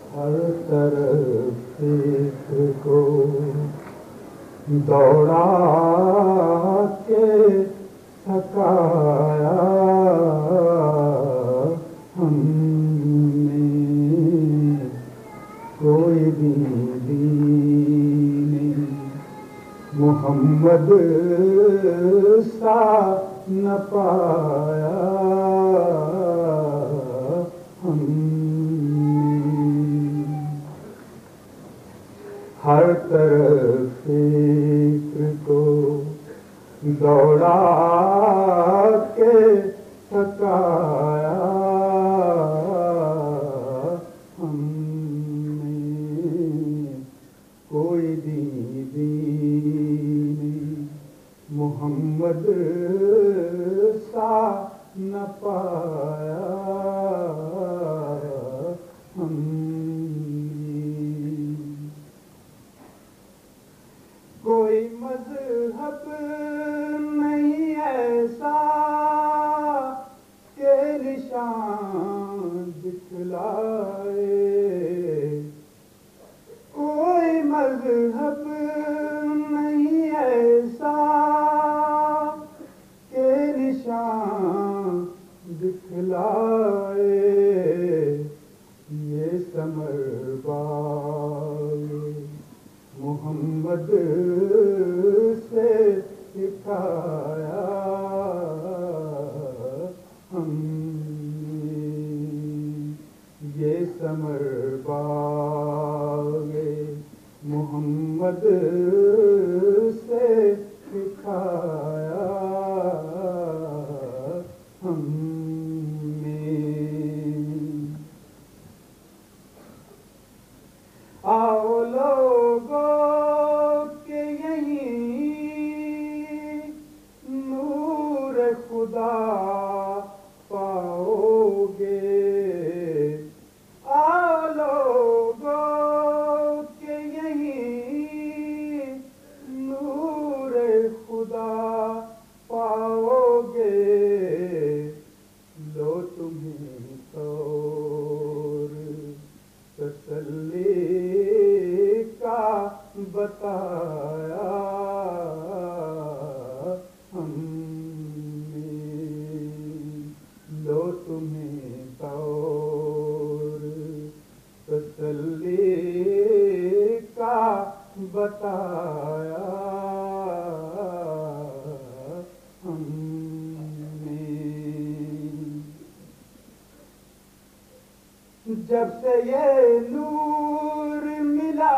हर तरफ फिक्र को दौड़ा के थकाया हमने, कोई बीवी नहीं मोहम्मद सा न पाया हमने। हर तरफ फिक्र को दौड़ा के थकाया हमने, कोई दीदी नहीं मोहम्मद सा न पाया हमने। कोई मज़हब नहीं ऐसा के निशान दिखलाए, कोई मज़हब नहीं ऐसा के निशान दिखलाए, ये समर बाग मोहम्मद से सिखाया हमने, ये समर बाग मोहम्मद से सिखाया हमने। आओ लोगों के यहीं नूर खुदा पाओगे, आओ लोगों के यहीं नूर खुदा पाओगे, लो तुम्हें तौर तसल्ली का बताया हमने, लो तुम्हें तौर तसल्ली का बताया हमने। जब से ये नूर मिला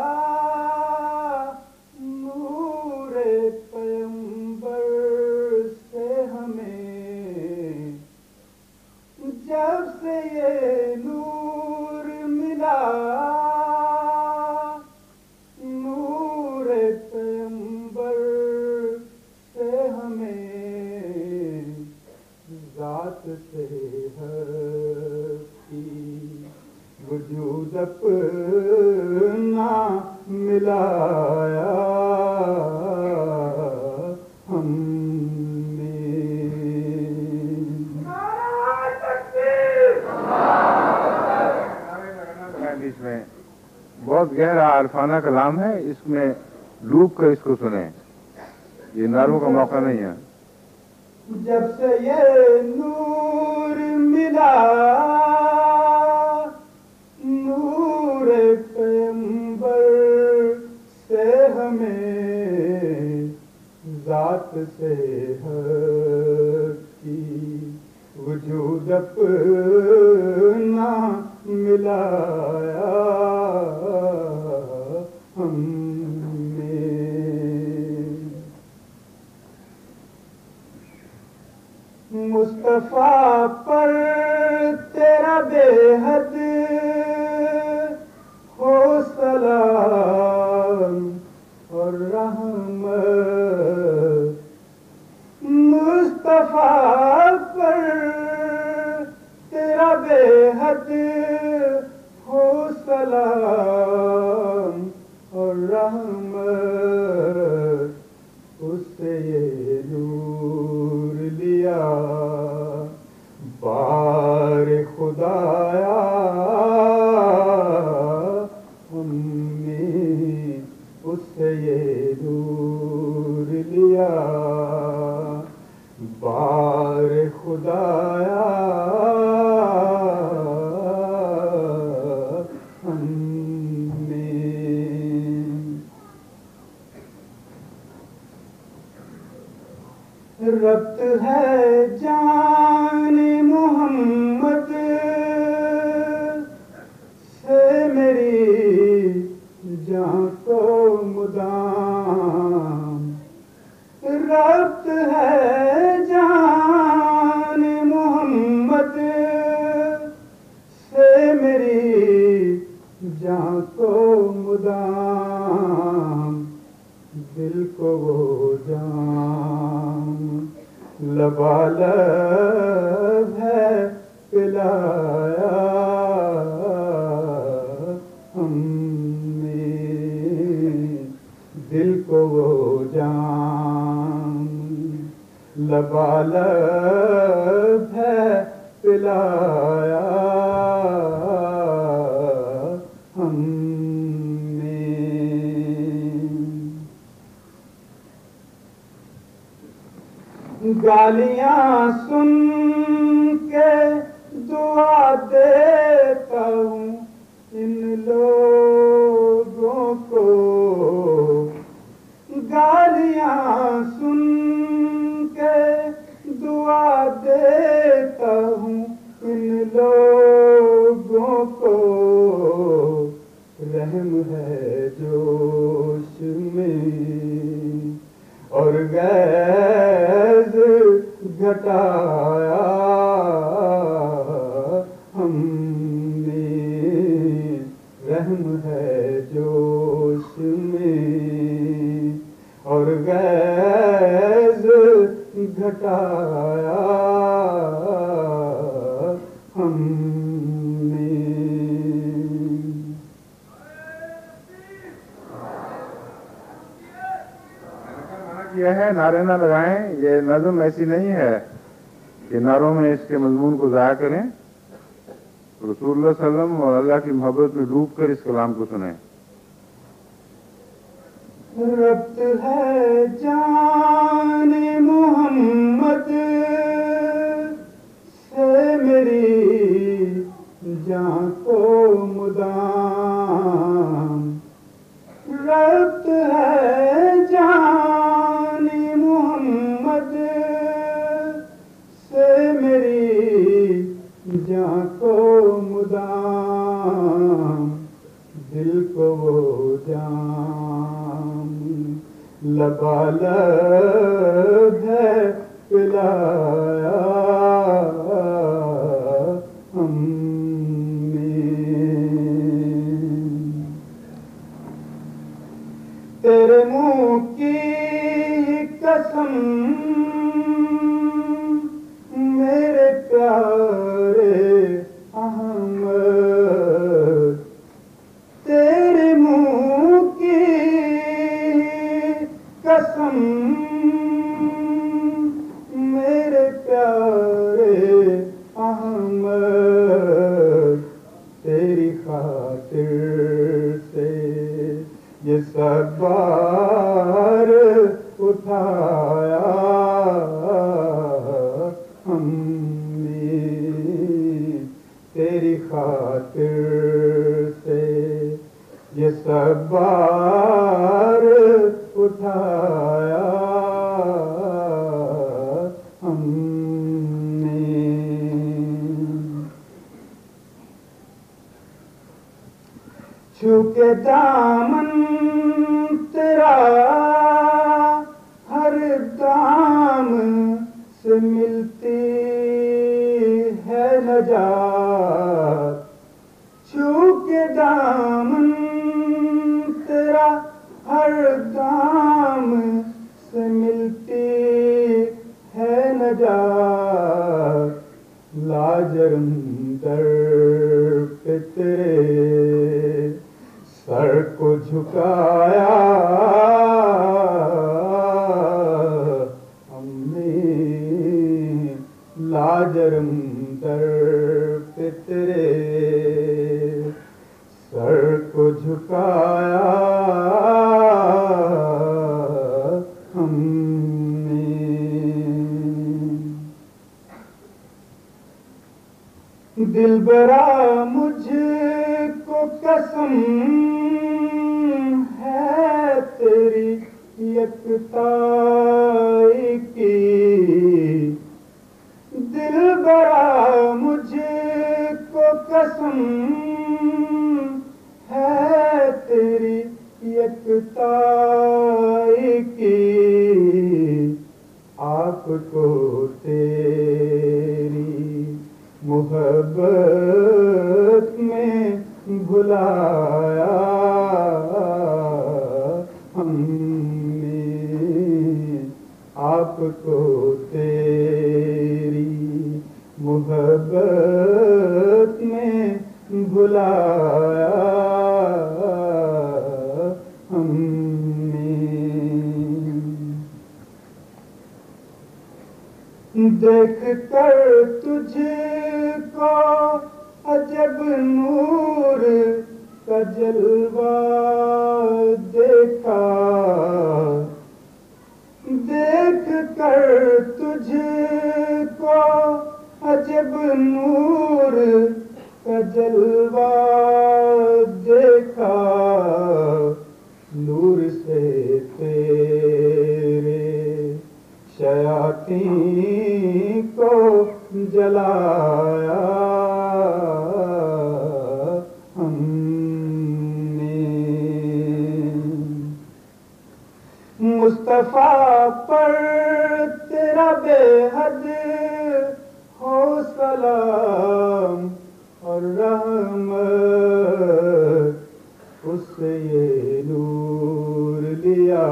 नूर पैगंबर से हमें, जब से ये नूर मिला नूर पैगंबर से हमें, ज़ात से हर वजूद अपना मिलाया हमने। इसमें बहुत गहरा आरफाना कलाम है, इसमें डूब कर इसको सुने, ये नारों का मौका नहीं है। जब से ये नूर मिला नूर पैगंबर से हमें, ज़ात से हर की वजूद अपना मिलाया हमने। मुस्तफा पर तेरा बेहद हो सलाम और रहमत, मुस्तफा पर तेरा बेहद हो सलाम और रहमत, उससे ये नूर लिया बार खुदाया दिया बार खुदाया हमने। रब्त है जान मोहम्मद से मेरी जान को मुदाम, रब्त है जान मोहम्मद से मेरी जान को मुदाम, दिल को वो जाम लबालब है पिलाया हमने, दिल को वो जाम लबालब है पिलाया हमने। गालियां सुन के दुआ देता हूँ इन लोगों को, गालियां सुन के दुआ देता हूँ इन लोगों को, रहम है जोश में और गैज़ घटाया हमने, रहम है जोश में और गैज़ घटाया हमने। यह है नारे ना लगाएं, ये नज़म ऐसी नहीं है कि नारों में इसके मजमून को ज़ाया करें। रसूलुल्लाह सल्लल्लाहु अलैहि वसल्लम और अल्लाह की मोहब्बत में डूब कर इस कलाम को सुने। रब्त है जान मोहम्मद से मेरी जान को मुदाम, रब्त है जान मोहम्मद से मेरी जान को मुदाम, दिल को वो जाम लबालब है पिलाया हमने। तेरे मुंह की कसम मेरे प्यारे अहमद, तेरे मुंह की कसम मेरे प्यारे अहमद, तेरी खातिर से ये सब बार उठाया हमने, तेरी खातिर से ये सब बार उठाया हमने। छू के दामन तेरा हर दाम से मिलती है नजात, छू के दामन तेरा हर दाम से मिलती है नजात, लाजरम दर पे तेरे सर को झुकाया हमने, लाजरम दर पे तेरे सर को झुकाया हम दिलबरा मुझको कसम है तेरी यकताई की, दिलबरा मुझको कसम है तेरी यकताई की, आपको तेरी मोहब्बत में भुलाया हमने, आपको तेरी मोहब्बत में भुलाया हमने। देख कर तुझको अजब नूर का जलवा देखा, देख कर तुझको अजब नूर का जलवा देखा, नूर से तेरे शयातीन को जलाया हमने। मुस्तफा पर तेरा बेहद हो सलाम और रहमत, उससे ये नूर लिया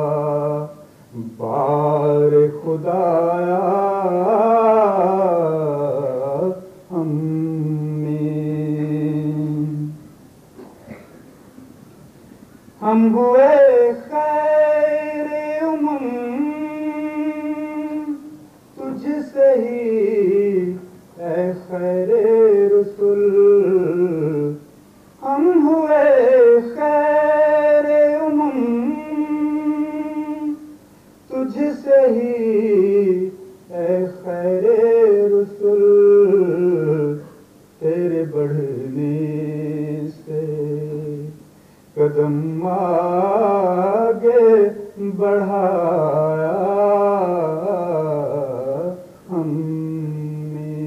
बार खुदाया हमने। हम हुए खैरे उमम तुझसे ही ऐ खैरे रसूल, हम हुए खैरे उमम तुझसे ही ऐ खैरे रसूल, तेरे बढ़ने से कदम आगे बढ़ाया हमने।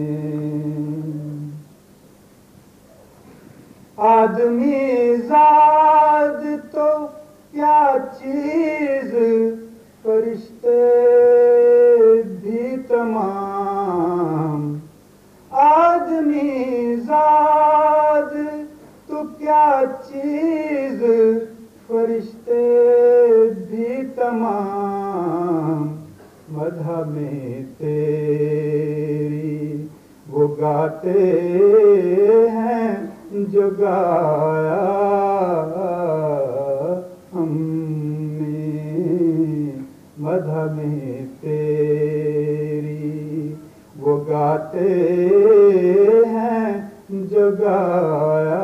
आदमी जाद तो क्या चीज, फरिश्ते भी तमाम, आदमी जाद तो क्या चीज, फरिश्ते भी तमाम, मदह में तेरी वो गाते हैं जो गाया हमने, मदह में तेरी वो गाते हैं जो गाया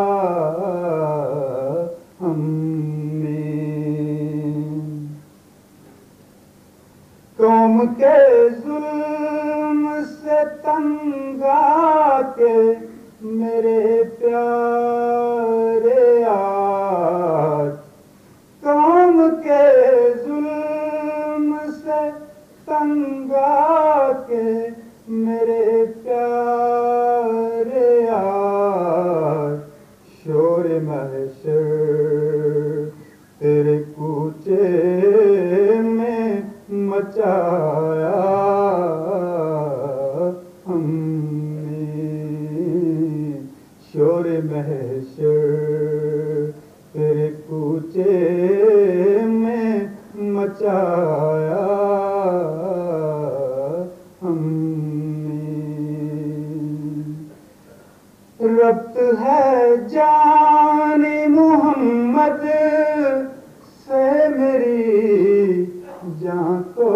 हमने। कौम के जुल्म से तंग आके मेरे प्यारे आज, कौम के जुल्म से तंग आके मेरे प्यारे आज, शोर महशर तेरे कूचे में मचाया हमने, शोर महशर तेरे कूचे में मचाया हमने। रब्त है जाने मोहम्मद से मेरी जान को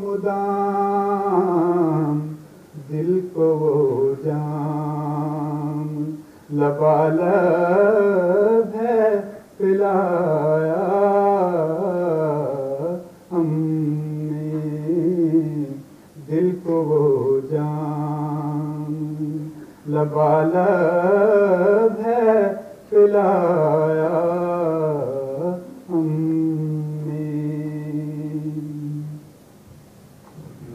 मुदाम, दिल को वो जाम लबालब है पिलाया हमने, दिल को वो जाम लबालब है खिलाया।